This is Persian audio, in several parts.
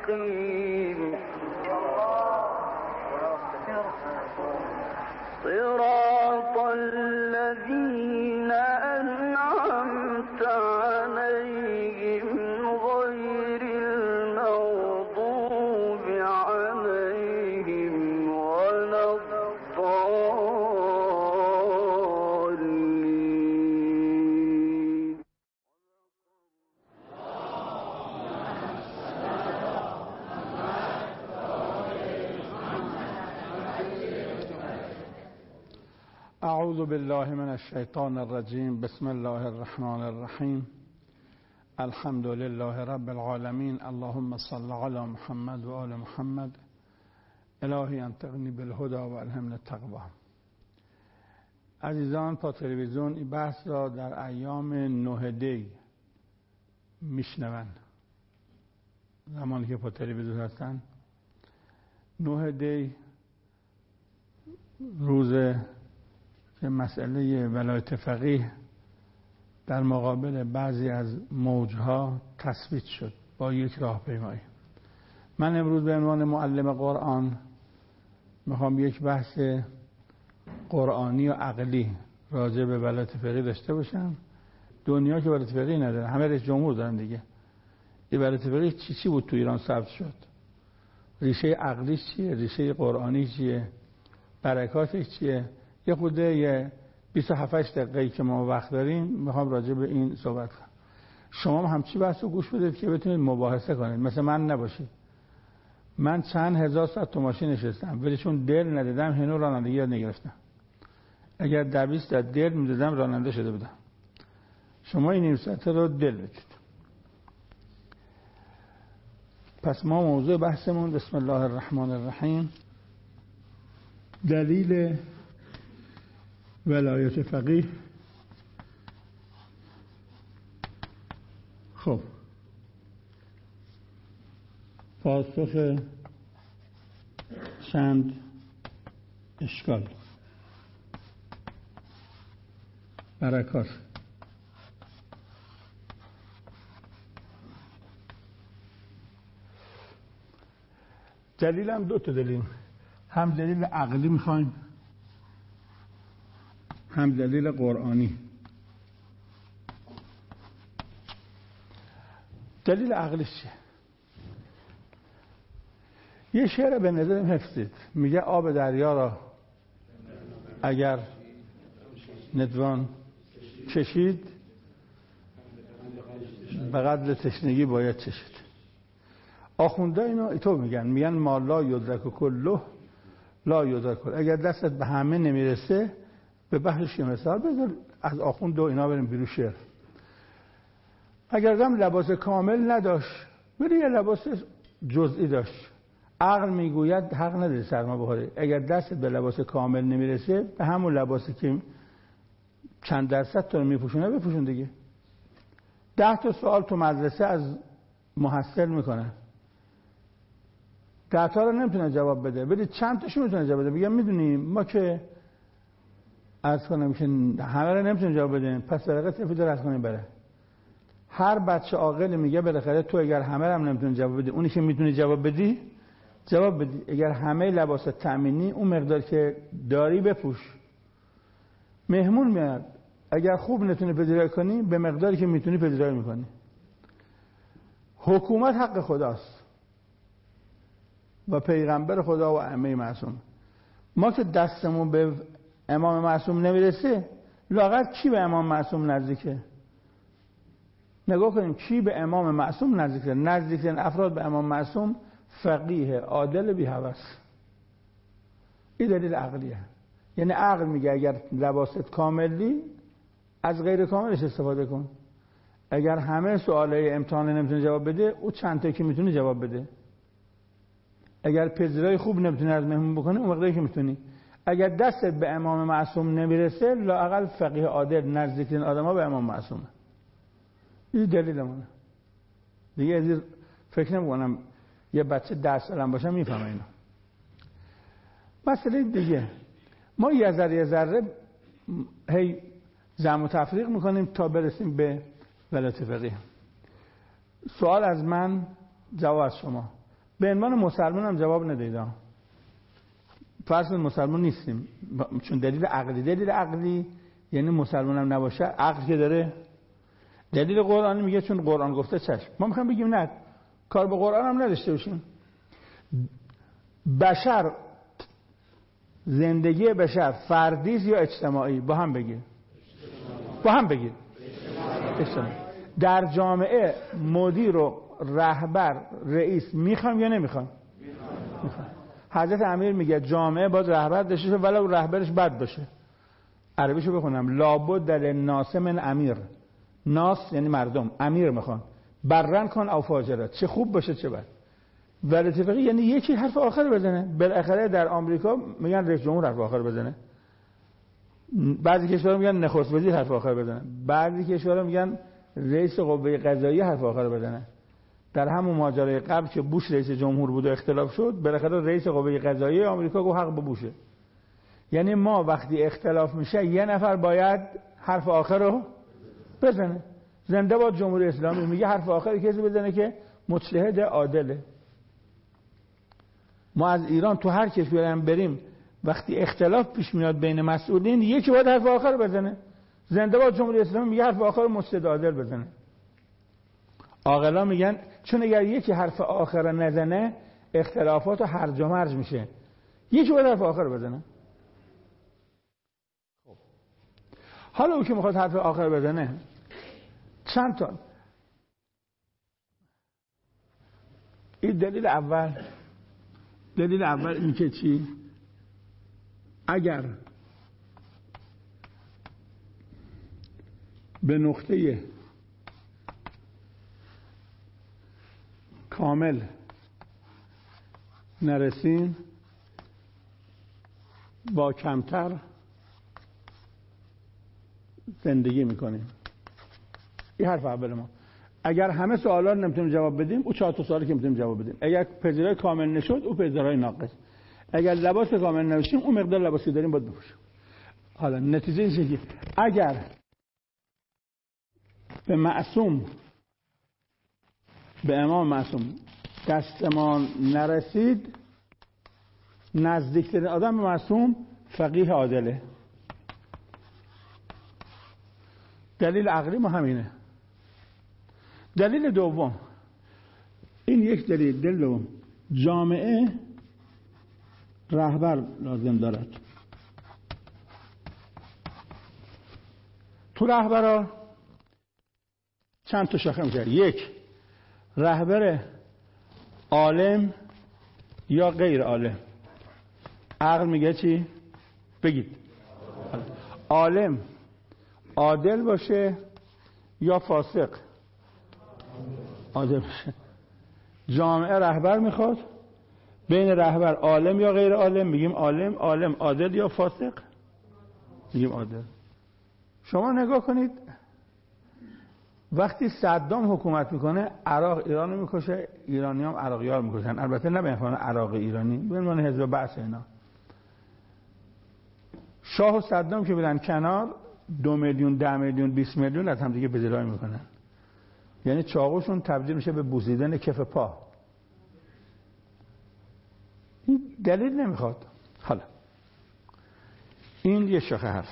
مستقيم صراط الذين أنعمت عليهم غير المغضوب عليهم ولا الضالين. اعوذ بالله من الشیطان الرجیم. بسم الله الرحمن الرحیم. الحمد لله رب العالمین. اللهم صل علی محمد و آل محمد. الهی انطقنی بالهدى و الهمنا التقوی. عزیزان، پا تلویزیون این بحث را در ایام 9 دی میشنوند. زمانی که پا تلویزیون هستن 9 دی روز که مسئله ولایت فقیه در مقابل بعضی از موجها تثبیت شد با یک راهپیمایی. من امروز به عنوان معلم قرآن میخوام یک بحث قرآنی و عقلی راجع به ولایت فقیه داشته باشم. دنیا که ولایت فقیه نداره، همه رئیس جمهور دارن دیگه. این ولایت فقیه چی بود تو ایران ثبت شد؟ ریشه عقلیش چیه؟ ریشه قرآنی چیه؟ برکاتش چیه؟ یه خوده یه 27 دقیقه‌ای که ما وقت داریم میخوام راجع به این صحبت کنم. شما هم چی بحث رو گوش بدید که بتونید مباحثه کنید، مثل من نباشید. من چند هزار ساعت تو ماشین نشستم ولی چون دل ندادم هنوز رانندگی یاد نگرفتم. اگر 200 تا دل میدادم راننده شده بودم. شما این نیم ساعت رو دل بدید. پس ما موضوع بحثمون بسم الله الرحمن الرحیم، دلیل ولایت فقیه. خب پاسخ چند اشکال. برکات. دلیل هم دو تا دلیل، هم دلیل عقلی میخوایم هم دلیل قرآنی. دلیل عقلیش چیه؟ یه شعر به نظرم حفظید، میگه آب دریا را اگر ندوان چشید به قدر تشنگی باید چشید. آخونده اینو ایتو میگن ما لا یدرک کله لا یدرک کله. اگر دستت به همه نمیرسه به بحثش یه مثال بذار از آخوند و اینا بریم بیرو شعر. اگر هم لباس کامل نداشت ولی یه لباس جزئی داشت، عقل میگوید حق نداری سرما بخوری. اگر دستت به لباس کامل نمیرسه به همون لباسی که چند درصد تو رو میپوشونه بپوشون دیگه. 10 تا سوال تو مدرسه از محصل میکنه، 10 تا رو نمیتونه جواب بده ولی چند تاشو میتونه جواب بده. میگم میدونیم ما که عرض کنم که همه رو نمیتونیم جواب بدیم، پس برقه تفید رو رد کنیم بره. هر بچه عاقل میگه بالاخره تو اگر همه رو هم نمیتونی جواب بدی، اونی که میتونی جواب بدی جواب بدی. اگر همه لباس تأمینی اون مقدار که داری بپوش. مهمون میاد، اگر خوب نتونی پذیرایی کنی به مقداری که میتونی پذیرایی میکنی. حکومت حق خداست و پیغمبر خدا و ائمه معصوم. ما که دستمون به امام معصوم نمیرسه، لااقل کی به امام معصوم نزدیکه؟ نگاه کنیم کی به امام معصوم نزدیکه. نزدیکترین افراد به امام معصوم فقیه عادل بی هوس. این دلیل عقلیه. یعنی عقل میگه اگر لباست کاملی از غیر کاملش استفاده کن. اگر همه سوالای امتحان نمیتونی جواب بده، او چند تا که میتونی جواب بده. اگر پذیرایی خوب نمیتونی از مهمون بکنی، اون مقداری که میتونی. اگر دستت به امام معصوم نمیرسه، لااقل فقیه عادل نزدیکترین آدما به امام معصومه. این دلیلمونه. دیگه از فکر نمی‌کنم یه بچه 10 سالم باشه میفهمه اینو. مسئله دیگه، ما یه ذره هی جمع و تفریق میکنیم تا برسیم به ولایت فقیه. سوال از من، جواب از شما. به عنوان مسلمان هم جواب ندید. فرض مسلمان نیستیم چون دلیل عقلی یعنی مسلمان هم نباشه، عقل که داره. دلیل قرآنی میگه چون قرآن گفته چشم. ما میخوایم بگیم نه، کار به قرآن هم نداشته باشیم. بشر، زندگی بشر فردی یا اجتماعی؟ با هم بگیر. اجتماعی. در جامعه مدیر و رهبر، رئیس میخوام یا نمیخوام؟ میخوام. حضرت امیر میگه جامعه باید رهبر داشته باشه ولو رهبرش بد باشه. عربیشو بخونم: لابد للناس من امیر. ناس یعنی مردم، امیر میخوان برن کن او فاجرات، چه خوب باشه چه بد. ولی اتفاقی یعنی یکی حرف آخر بزنه. بالاخره در آمریکا میگن رئیس جمهور حرف آخر بزنه، بعضی کشورها میگن نخست وزیر حرف آخر بزنه، بعضی کشورها میگن رئیس قوه قضاییه حرف آخر بزنه. در همون ماجرای قبل که بوش رئیس جمهور بود و اختلاف شد، بالاخره رئیس قوه قضاییه آمریکا گفت حق به بوشه. یعنی ما وقتی اختلاف میشه یه نفر باید حرف آخر رو بزنه. زنده باد جمهوری اسلامی. میگه حرف آخر کسی بزنه که مجتهد عادله. ما از ایران تو هر کشوری هم بریم وقتی اختلاف پیش میاد بین مسئولین یکی باید حرف آخر بزنه. زنده باد جمهوری اسلامی میگه حرف آخر مجتهد عادل بزنه. عاقلا میگن چون اگر یکی حرف آخر نزنه اختلافات هرج و مرج میشه، یکی باید حرف آخر بزنه. حالا او که میخواد حرف آخر بزنه چند تا این دلیل اول این که چی؟ اگر به نقطه کامل نرسیم با کمتر زندگی میکنیم. این حرف اول ما. اگر همه سوالا رو نمیتونیم جواب بدیم، او 4 تا سوالی که میتونیم جواب بدیم. اگر پذیرای کامل نشد، او پذیرای ناقص. اگر لباس کامل نوشیم، اون مقدار لباسی داریم باید بپوشیم. حالا نتیجه اینه که اگر به معصوم، به امام معصوم دستمان نرسید، نزدیکترین آدم به معصوم فقیه عادله. دلیل عقلی ما همینه. دلیل دوم، این یک دلیل دوم، جامعه رهبر لازم دارد. تو رهبرها چند تا شاخه میشه. یک، رهبر عالم یا غیر عالم. عقل میگه چی؟ بگید. عالم عادل باشه یا فاسق؟ عادل باشه. جامعه رهبر میخواد، بین رهبر عالم یا غیر عالم میگیم عالم. عالم عادل یا فاسق؟ میگیم عادل. شما نگاه کنید وقتی صدام حکومت میکنه عراق ایرانو میکشه، ایرانی هم عراقی‌ها رو میکشن. البته نه به عنوان عراق ایرانی، به عنوان حزب بعث اینا. شاه و صدام که برن کنار 2 میلیون 10 میلیون 20 میلیون از هم دیگه پذیرایی میکنن. یعنی چاقوشون تبدیل میشه به بوسیدن کف پا. این دلیل نمیخواد. حالا این یه شاخه حرف.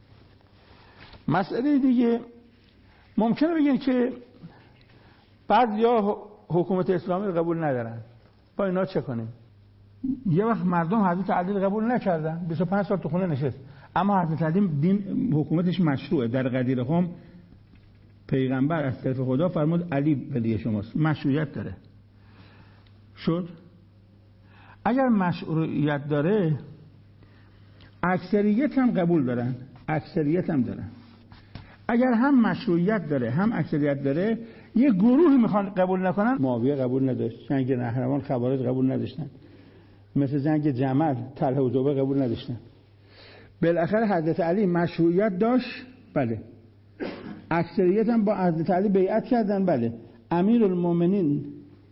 مسئله دیگه ممکنه بگین که بعضیا حکومت اسلامی رو قبول ندارن، با اینا چه کنیم؟ یه وقت مردم حضرت علی قبول نکردن، 25 سال تو خونه نشست، اما حضرت علی دین حکومتش مشروعه. در غدیر قم پیغمبر از طرف خدا فرمود علی ولی شماست، مشروعیت داره. شد اگر مشروعیت داره اکثریت هم قبول دارن، اکثریت هم دارن. اگر هم مشروعیت داره هم اکثریت داره، یه گروه میخوان قبول نکنن. معاویه قبول نداشت، جنگ نهروان خوارج قبول نداشتن، مثل جنگ جمل طلحه و زبیر قبول نداشتن. بالاخره حضرت علی مشروعیت داشت، بله. اکثریت هم با حضرت علی بیعت کردن، بله. امیرالمومنین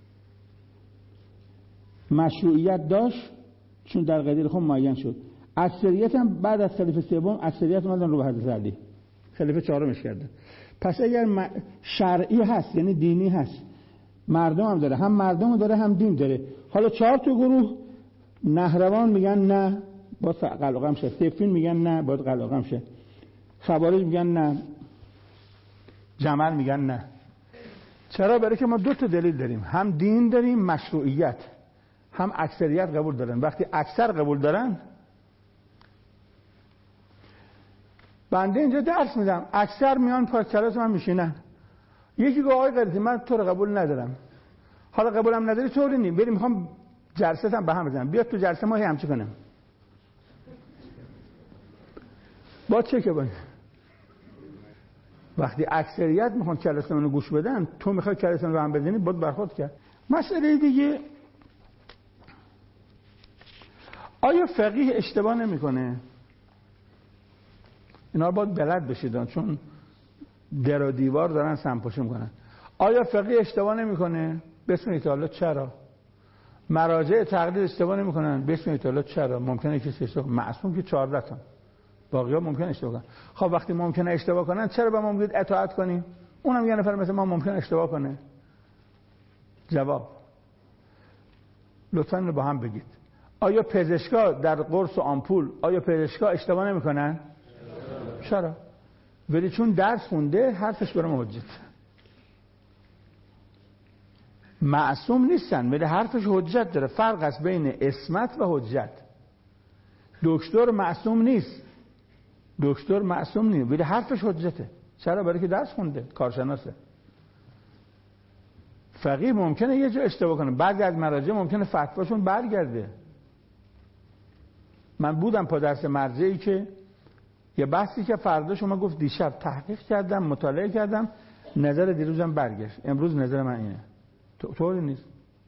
مشروعیت داشت چون در غدیر قم معین شد. اکثریت هم بعد از خلیفه سوم اکثریت اومدن رو به حضرت علی، خلیفه چهارمش کردن. پس اگر شرعی هست یعنی دینی هست، مردم هم داره، هم مردم داره هم دین داره، حالا 4 تا گروه، نهروان میگن نه باید قلقم شه، صفین میگن نه باید قلقم شه، خوارج میگن نه، جمل میگن نه. چرا؟ برای که ما 2 تا دلیل داریم، هم دین داریم، مشروعیت، هم اکثریت قبول دارن. وقتی اکثر قبول دارن، بنده اینجا درس میدم، اکثر میان پای کلاس من میشینن، یکی گفت آقای غیرتی من تو رو قبول ندارم. حالا قبولم نداری طوری نیم، بریم میخوام جلسه هم به هم بزنم، بیاد تو جلسه ما همچی کنم. با چه که باید وقتی اکثریت میخوان کلاس منو گوش بدن، تو میخوای کلاس منو به هم بزنی، باید برخورد کرد. مسئله دیگه، آیا فقیه اشتباه نمیکنه؟ اینا رو باید بلد بشید، چون در و دیوار دارن سمپاشی میکنن. آیا فقیه اشتباه نمیکنه؟ بسم الله تعالی چرا؟ مراجع تقلید اشتباه نمیکنن؟ بسم الله تعالی چرا؟ ممکنه کسی اشتباه، معصوم که 14 تا، باقی‌ها ممکنه اشتباه کنن. خب وقتی ممکنه اشتباه کنن، چرا به ما میگید اطاعت کنیم؟ اونم یه نفر مثل ما ممکنه اشتباه کنه. جواب لطفاً اینو با هم بگید. آیا پزشکا در قرص و آمپول، آیا پزشکا اشتباه نمیکنن؟ چرا؟ ولی چون درس خونده حرفش برام حجت. معصوم نیستن ولی حرفش حجت داره. فرق است بین عصمت و حجت. دکتر معصوم نیست، دکتر معصوم نیست ولی حرفش حجته. چرا؟ برای که درس خونده، کارشناسه. فقیه ممکنه یه جا اشتباه کنه، بعضی از مراجع ممکنه فتواشون برگرده. من بودم پا درس مرجعی که یه بحثی که فردا شما گفت دیشب تحقیق کردم، مطالعه کردم، نظر دیروزم برگشت، امروز نظر من اینه. طوری نیست.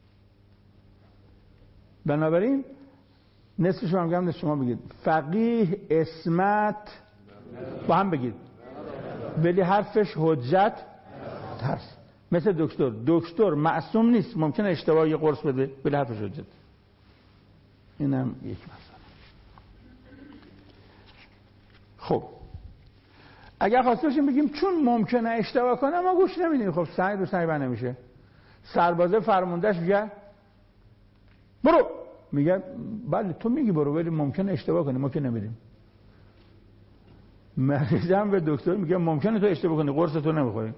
بنابراین نصف شما میگم، نصف شما بگید. فقیه عصمت با هم بگید، ولی حرفش حجت هست. مثل دکتر، دکتر معصوم نیست، ممکنه اشتباه یه قرص بده ولی حرفش حجت. اینم یک مسئله. خب اگر خواسته باشیم بگیم چون ممکنه اشتباه کنه ما گوش نمیدیم، خب سعی رو سعی بند نمیشه. سربازه فرماندهش میگه برو، میگه بله تو میگی برو ولی ممکنه اشتباه کنی، ما که نمیدیم. مریضم به دکتر میگه ممکنه تو اشتباه کنی، قرص تو نمیخوری.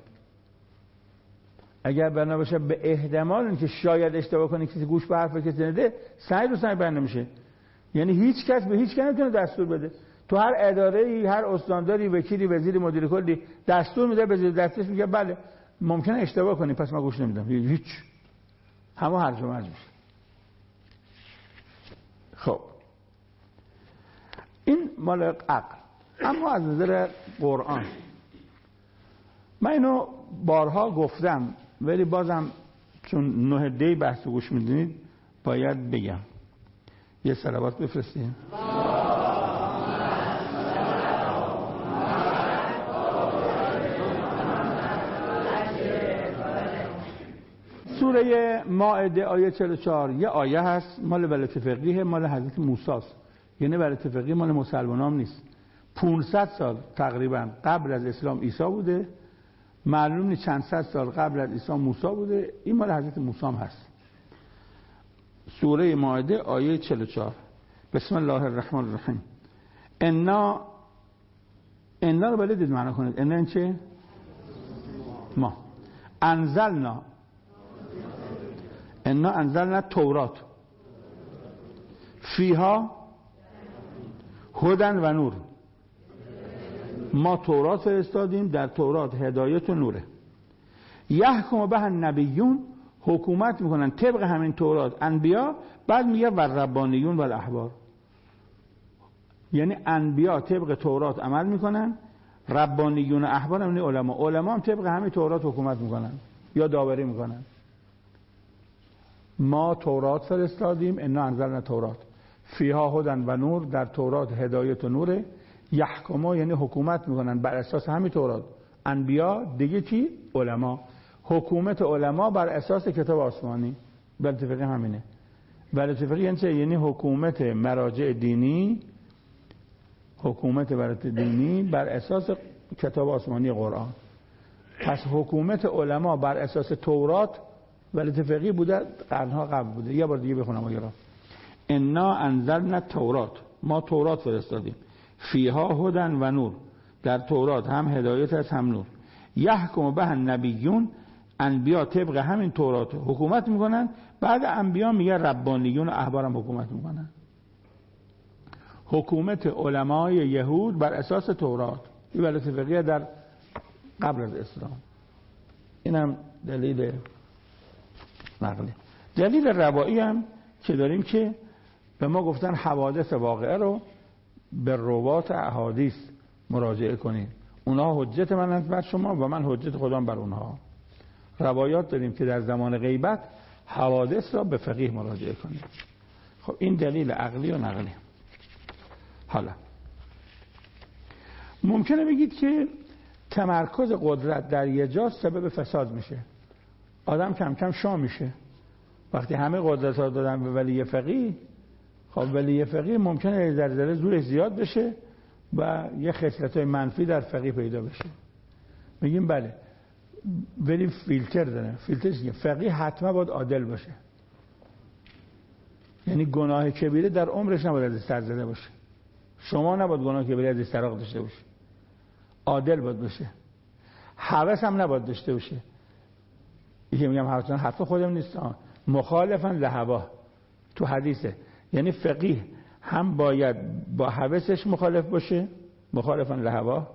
اگر بنا باشه به احتمال اینکه شاید اشتباه کنی، کسی گوش به حرف کسی نده، سعی رو سعی بند نمیشه. یعنی هیچ کس به هیچ کس نمیتونه دستور بده. تو هر اداره‌ای، هر استانداری، وکیلی، وزیری، مدیر کلی دستور میده، به دستش میگه بله ممکنه اشتباه کنی پس من گوش نمیدم. هیچ، همه هرج و مرج میشه. خب این مال عقل. اما از نظر قرآن من اینو بارها گفتم ولی بازم چون 9 دی بحث گوش میدونید باید بگم. یه صلوات بفرستیم. سوره مائده آیه 44 یه آیه هست مال ولایت فقیه، مال حضرت موسی است. یعنی ولایت فقیه مال مسلمانان نیست. 500 سال تقریبا قبل از اسلام عیسی بوده، معلوم نیست چند صد سال قبل از عیسی موسی بوده. این مال حضرت موسی هم هست. سوره مائده آیه 44 بسم الله الرحمن الرحیم. انا رو بلدید معنا کنید. انا این چه؟ ما انزلنا تورات فیها هدن و نور. ما تورات فرستادیم، در تورات هدایت و نوره. یحکم به النبیون، حکومت میکنن طبق همین تورات انبیا. بعد میگه و ربانیون و الاحبار، یعنی انبیا طبق تورات عمل میکنن، ربانیون و احبار هم علما هم طبق همین تورات حکومت میکنن یا داوری میکنن. ما تورات فرستادیم، انا انزلنا تورات فیها هدن و نور، در تورات هدایت و نوره. یحکما یعنی حکومت میکنن بر اساس همین تورات. انبیا دیگه چی؟ علما. حکومت علما بر اساس کتاب آسمانی. ولایت فقیه همینه. ولایت فقیه یعنی چه؟ یعنی حکومت مراجع دینی، حکومت ولایت دینی بر اساس کتاب آسمانی قرآن. پس حکومت علما بر اساس تورات ولایت فقیه بوده قرنها قبل بوده. یه بار دیگه بخونم آیه را. انا انزلنا التورات، ما تورات فرستادیم، فیها هدی و نور، در تورات هم هدایت است هم نور، یحکم به النبیون، انبیا طبق همین تورات حکومت میکنن، بعد انبیا میگه ربانیون و احبارم حکومت میکنن. حکومت علمای یهود بر اساس تورات، این ولایت فقیه در قبل از اسلام. اینم دلیل نقلی. دلیل روایی هم که داریم که به ما گفتن حوادث واقعه رو به روات احادیث مراجعه کنید، اونها حجت من بر شما و من حجت خودم بر اونها. روایات داریم که در زمان غیبت حوادث را به فقیه مراجعه کنید. خب این دلیل عقلی و نقلی. حالا ممکنه بگید که تمرکز قدرت در یه جا سبب فساد میشه، آدم کم کم شاه میشه. وقتی همه قدرت ها دادن به ولی فقیه، خب ولی فقیه ممکنه در زورش زیاد بشه و یه خصلت‌های منفی در فقیه پیدا بشه. میگیم بله، ولی فیلتر داره. فیلترش که فقیه حتما باید عادل باشه، یعنی گناه کبیره در عمرش نباید از سر زده باشه. شما نباید گناه کبیره از سراغ داشته باشه، عادل باید باشه. هوس هم نباید داشته باشه. یکی میگم هوس، حرف خودم نیست، مخالفاً لهوا تو حدیثه، یعنی فقیه هم باید با هوسش مخالف باشه، مخالفاً لهوا،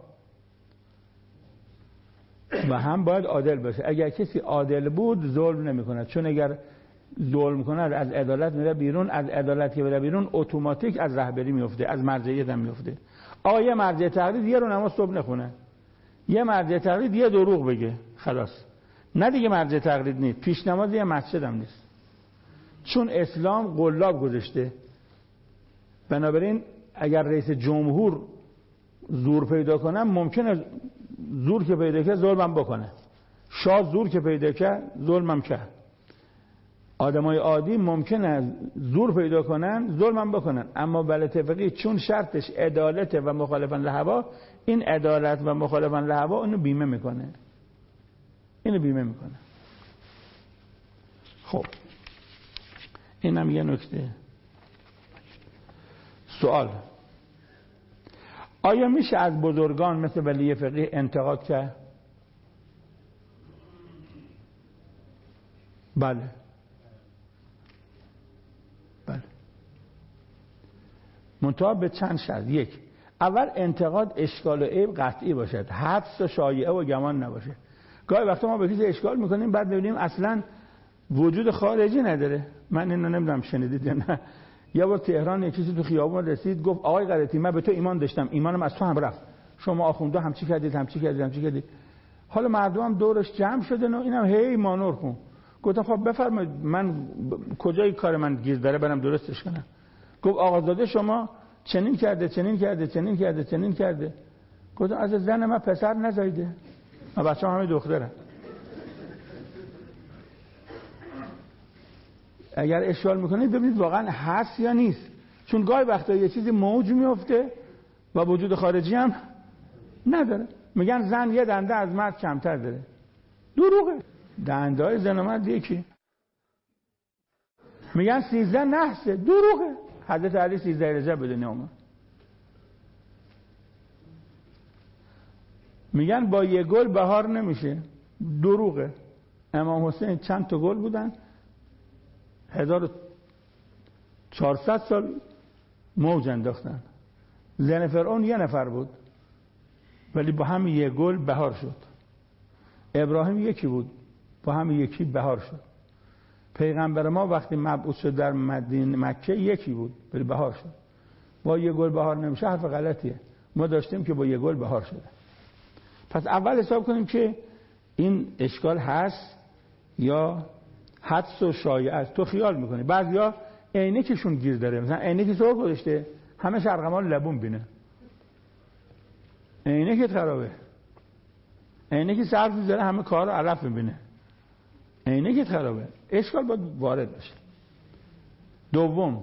و هم باید عادل باشه. اگر کسی عادل بود ظلم نمیکنه، چون اگر ظلم کنه از عدالت میره بیرون، از عدالت که بره بیرون اتوماتیک از رهبری میفته، از مرجعیت هم میفته. آقا یه مرجع تقلید یه رو نماز صبح نخونه، یه مرجع تقلید یه دروغ بگه، خلاص. نه دیگه مرجع تقلید نیست، پیش نماز یه مسجد هم نیست، چون اسلام قلاب گذاشته. بنابراین اگر رئیس جمهور زور پیدا کنه، ممکنه زور که پیدا کنه ظلمم بکنه، شاه زور که پیدا کنه ظلمم کنه، آدمای عادی ممکنه زور پیدا کنن ظلمم بکنن. اما ولایت فقیه چون شرطش عدالت و مخالفاً لهوا، این عدالت و مخالفاً لهوا اینو بیمه میکنه، اینو بیمه میکنه. خب اینم یه نکته. سوال: آیا میشه از بزرگان مثل ولی فقیه انتقاد کرد؟ بله. بله. منتها به چند شرط. یک، اول انتقاد اشکال و عیب قطعی باشد، حدس و شایعه و گمان نباشه. گاهی وقتا ما به کسی اشکال میکنیم بعد ببینیم اصلا وجود خارجی نداره. من اینو نمیدونم شنیدید یا نه. یه بار تهران یک کسی تو خیابون رسید گفت آقای قرتی من به تو ایمان داشتم، ایمانم از تو هم رفت، شما آخونده همچی کردید. حالا مردم هم دورش جمع شدن و اینم هی مانور کن. گفتم خب بفرمایید من کجای کار من گیر داره برم درستش کنم. گفت آقازاده شما چنین کرده. گفتم از زن من پسر نزایده، من بچه‌ام همه دختره. اگر اشکال میکنید ببینید واقعا هست یا نیست، چون گاهی وقتا یه چیزی موج میفته و وجود خارجی هم نداره. میگن زن یه دنده از مرد کمتر داره، دروغه. دنده‌های زن و مرد یکی. میگن 13 نحسه، دروغه. حضرت علی 13 رجب به دنیا اومد. میگن با یه گل بهار نمیشه، دروغه. امام حسین چند تا گل بودن، 1400 سال موج انداختن. زن فرعون یه نفر بود ولی با هم یه گل بهار شد. ابراهیم یکی بود، با هم یکی بهار شد. پیغمبر ما وقتی مبعوث شد در مکه یکی بود ولی بهار شد. با یه گل بهار نمیشه، حرف غلطیه. ما داشتیم که با یه گل بهار شده. پس اول حساب کنیم که این اشکال هست یا حدس و شایعه است. تو خیال میکنی بعضیا عینکشون گیر داره، مثلا عینکی سر گذاشته همه شرقمان لبون بینه، عینکت خرابه. عینکی سرد میذاره همه کارو علف میبینه، عینکت خرابه. اشکال باید وارد بشه. دوم،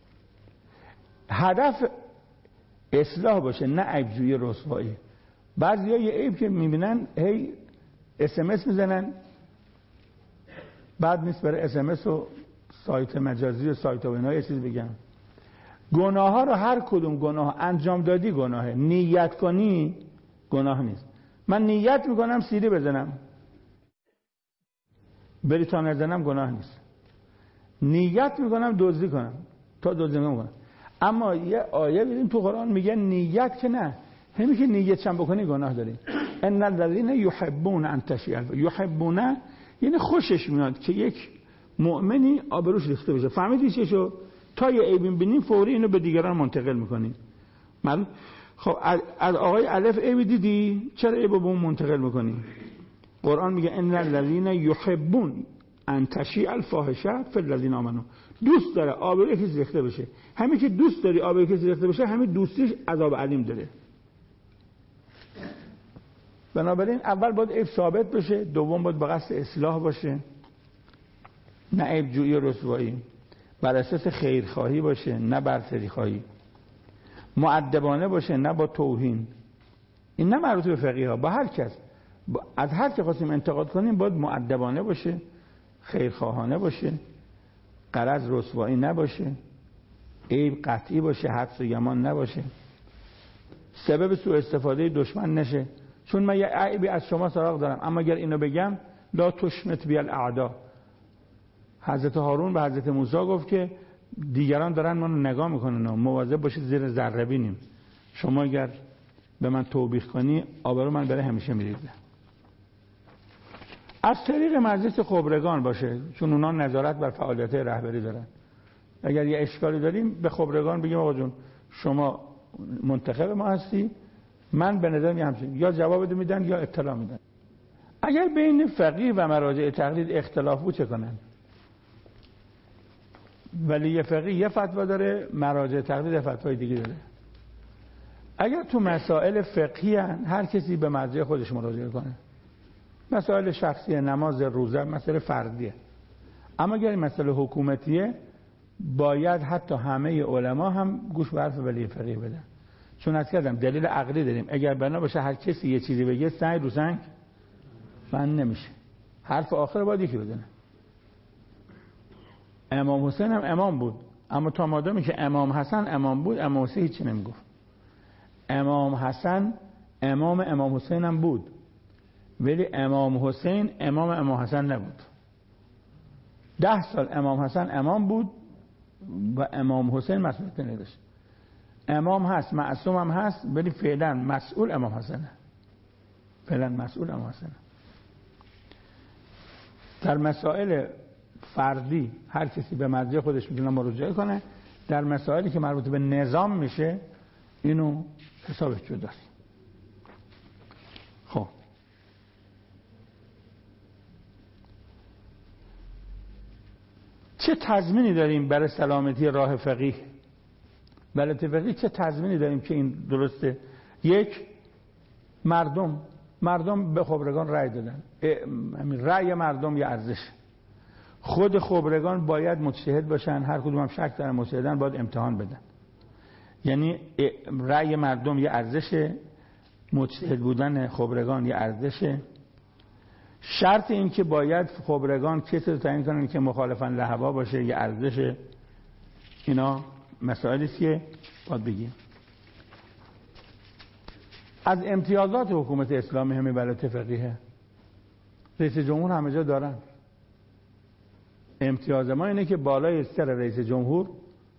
هدف اصلاح باشه نه عیبجویی رسوایی. بعضیا یه عیب که میبینن هی SMS میزنن بعد نیست برای SMS و سایت مجازی و سایت و اینا یه چیز بگم. گناه ها رو هر کدوم گناه انجام دادی گناهه، نیت کنی گناه نیست. من نیت میکنم سیلی بزنم، بریتا نزنم گناه نیست. نیت میکنم دزدی کنم، تا دزدی نکنم. اما یه آیه بیدیم تو قرآن میگه نیت که نه، همین که نیت چند بکنی گناه داری. ان الذين يحبون ان تشيع يحبون یعنی خوشش میاد که یک مؤمنی آبروش ریخته بشه. فهمیدی چه شو؟ تا یه عیبی ببینیم فوری اینو به دیگران منتقل میکنیم. خب از آقای الف عیبی دیدی، چرا عیبو به اون منتقل میکنی؟ قرآن میگه ان الذين يحبون ان تشيع الفاحشه في الذين آمنوا. دوست داره آبروی کسی ریخته بشه. همین که دوست داری آبروی کسی ریخته بشه، همین دوستیش عذاب علیم داره. بنابراین اول باید عیب ثابت بشه، دوم باید به قصد اصلاح باشه، نه عیب جویی و رسوایی، بر اساس خیرخواهی باشه نه برتری خواهی، مؤدبانه باشه نه با توهین. این نه مربوط به فقیه ها، با هر کس، از هر که خواستیم انتقاد کنیم باید مؤدبانه باشه، خیرخواهانه باشه، غرض رسوایی نباشه، عیب قطعی باشه، حدس و گمان نباشه، سبب سوء استفاده دشمن نشه. چون من یه عیبی از شما سراغ دارم، اما اگر اینو بگم لا تشمت بی الاعدا. حضرت هارون به حضرت موسی گفت که دیگران دارن منو نگاه میکنن، مواظب باشید زیر ذره بینیم. شما اگر به من توبیخ کنی آبرو من برای همیشه میریزه. از طریق مجلس خبرگان باشه، چون اونا نظارت بر فعالیت رهبری دارن. اگر یه اشکالی داریم به خبرگان بگیم آقا جون شما منتخب ما هستی، من به نظر میام یا جواب میدن یا اطلاع میدن. اگر بین فقیه و مراجع تقلید اختلاف بود چه کنن؟ ولی یه فقیه یه فتوا داره، مراجع تقلید فتوای دیگه داره. اگر تو مسائل فقهی هر کسی به مرجع خودش مراجعه کنه، مسائل شخصی، نماز، روزه، مسائل فردیه. اما اگر این مسئله حکومتیه باید حتی همه علما هم گوش به حرف ولی فقیه بدن. چون از کردم دلیل عقلی داریم، اگر بنا باشه هر کسی یه چیزی بگه سنگ رو سنگ بند نمیشه، حرف آخر باید یکی بدونه. امام حسین هم امام بود، اما تا مادامی که امام حسن امام بود، امام حسین هیچی نمیگفت. امام حسن امام حسین هم بود، ولی امام حسین امام حسن نبود. 10 سال امام حسن امام بود و امام حسین مسئولیت نداشت. امام هست، معصوم هم هست، ولی فعلا مسئول امام حسنه. فعلا مسئول امام حسنه. در مسائل فردی هر کسی به مرجع خودش میتونه مراجعه کنه. در مسائلی که مربوط به نظام میشه اینو حسابش جداست. خب چه تضمینی داریم برای سلامتی راه فقیه؟ برای فقیه چه تضمینی داریم که این درسته؟ یک، مردم به خبرگان رأی دادن. رأی مردم یه ارزش. خود خبرگان باید مجتهد باشن، هر کدوم هم شک دارن مجتهدن باید امتحان بدن. یعنی رأی مردم یه ارزشه، مجتهد بودن خبرگان یه ارزشه. شرط این که باید خبرگان کسی رو تعیین کنن که مخالفن لهوا باشه یه ارزشه. اینا مسائلی است که باید بگیم. از امتیازات حکومت اسلامی همه ولایت فقیه، رئیس جمهور همه جا دارن. امتیاز ما اینه که بالای سر رئیس جمهور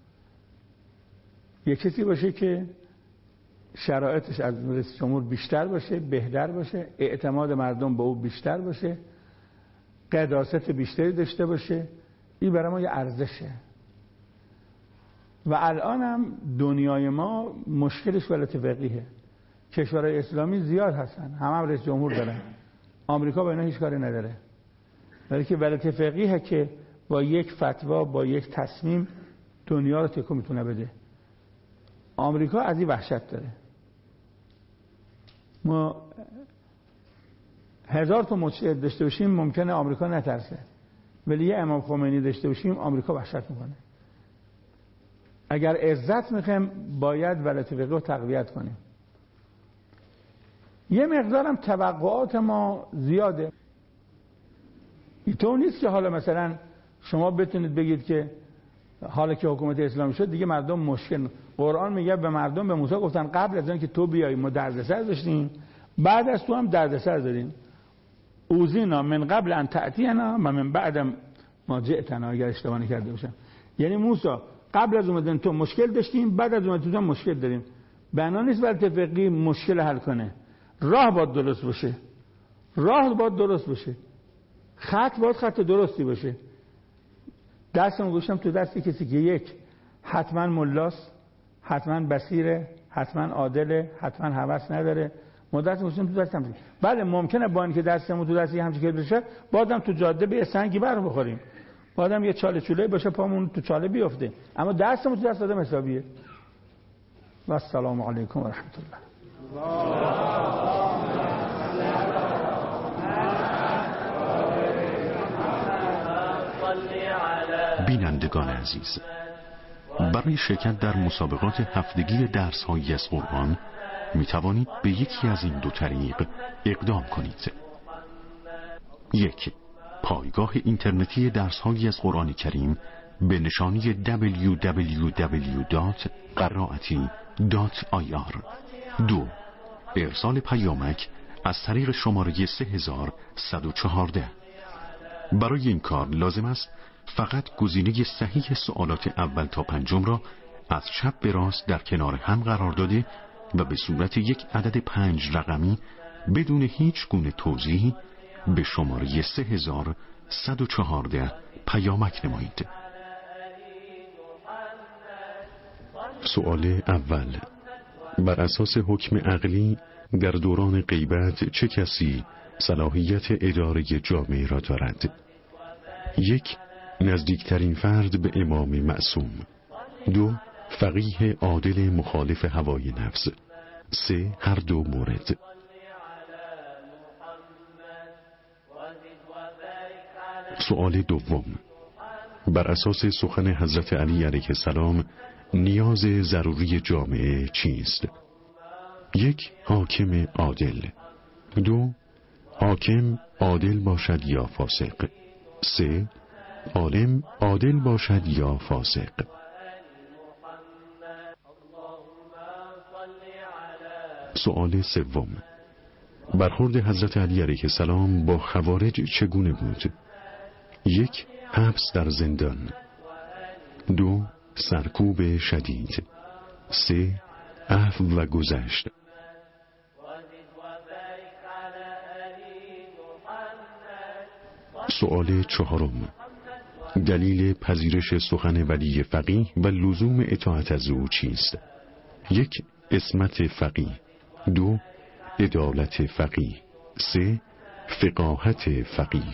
یک کسی باشه که شرایطش از رئیس جمهور بیشتر باشه، بهتر باشه، اعتماد مردم به او بیشتر باشه، قداست بیشتری داشته باشه. این برای ما یه ارزشه. و الان هم دنیای ما مشکلش ولایت فقیه. کشورهای اسلامی زیاد هستن، هم رئیس جمهور دارن. آمریکا با اینا هیچ کاری نداره. ولی که ولایت فقیه که با یک فتوا، با یک تصمیم دنیا رو تکون میتونه بده. آمریکا از این وحشت داره. ما 1000 تا مجتهد داشته باشیم ممکنه آمریکا نترسه، ولی یه امام خمینی داشته باشیم آمریکا وحشت میکنه. اگر عزت میخوایم باید ولایت فقیه رو تقویت کنیم. یه مقدارم توقعات ما زیاده. اینطور نیست که حالا مثلا شما بتونید بگید که حالا که حکومت اسلامی شد دیگه مردم مشکل. قرآن میگه به مردم، به موسی گفتن قبل از اینکه تو بیای ما دردسر داشتیم، بعد از تو هم دردسر داریم. اوذینا من قبل ان تأتینا و من بعد ما جئتنا، اگر اشتباه نکرده باشم. یعنی موسی قبل از اومدن تو مشکل داشتیم، بعد از اومدن تو هم مشکل داریم. بنا نیست بر تفقی مشکل حل کنه. راه باید درست باشه، راه باید درست باشه، خط باید خط درستی باشه. دستم گوشم تو دستی کسی که یک حتما ملاست، حتما بصیره، حتما عادله، حتما هوس نداره، مدت گوشم تو دستم. بله ممکنه با اینکه دستمون تو دستی همچین که بشه، بعدم تو جاده به سنگی بر بخوریم، بعدم یه چاله چوله باشه پامون تو چاله بیفته، اما دستمون تو دست آدم حسابیه. و السلام علیکم و رحمت الله. بینندگان عزیز، برای شرکت در مسابقات هفتگی درس‌هایی از قرآن می توانید به یکی از این دو طریق اقدام کنید. 1. پایگاه اینترنتی درس‌هایی از قرآن کریم به نشانی www.qaraati.ir. 2. ارسال پیامک از طریق شماره 3114. برای این کار لازم است فقط گزینه صحیح سوالات اول تا پنجم را از چپ به راست در کنار هم قرار داده و به صورت یک عدد 5 رقمی بدون هیچ گونه توضیحی به شماره 3114 پیامک نمایید. سوال اول: بر اساس حکم عقلی در دوران غیبت چه کسی صلاحیت اداره جامعه را دارد؟ 1. نزدیکترین فرد به امام معصوم. 2. فقیه عادل مخالف هوای نفس. 3. هر دو مورد. سوال دوم: بر اساس سخن حضرت علی علیه السلام نیاز ضروری جامعه چیست؟ 1. حاکم عادل. 2. حاکم عادل باشد یا فاسق. 3. عالم عادل باشد یا فاسق. سوال سوم: برخورد حضرت علی علیه السلام با خوارج چگونه بود؟ 1. حبس در زندان. 2. سرکوب شدید. 3. عفو و گذشت. سوال چهارم: دلیل پذیرش سخن ولی فقیه و لزوم اطاعت از او چیست؟ 1. عصمت فقیه. 2. عدالت فقیه. 3. فقاهت فقیه.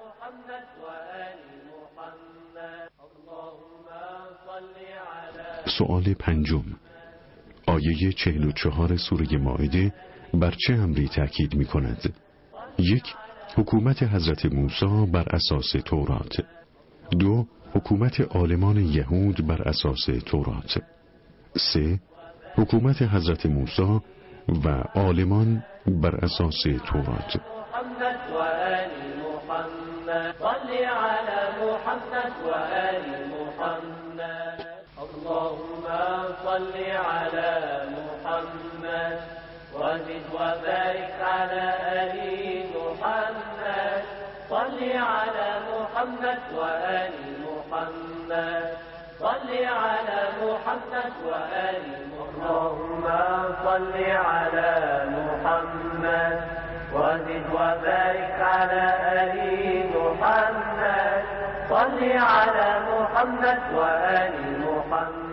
سوال پنجم: آیه 44 سوره مائده بر چه امری تأکید می کند؟ 1. حکومت حضرت موسی بر اساس تورات. 2. حکومت عالمان یهود بر اساس تورات. 3. حکومت حضرت موسی و عالمان بر اساس تورات. اللهم صل على محمد وزد وبارك على آل محمد. صل على محمد وآل محمد. صل على محمد وآل محمد. اللهم صل على محمد وزد وبارك على آل محمد. صل على محمد وآل محمد.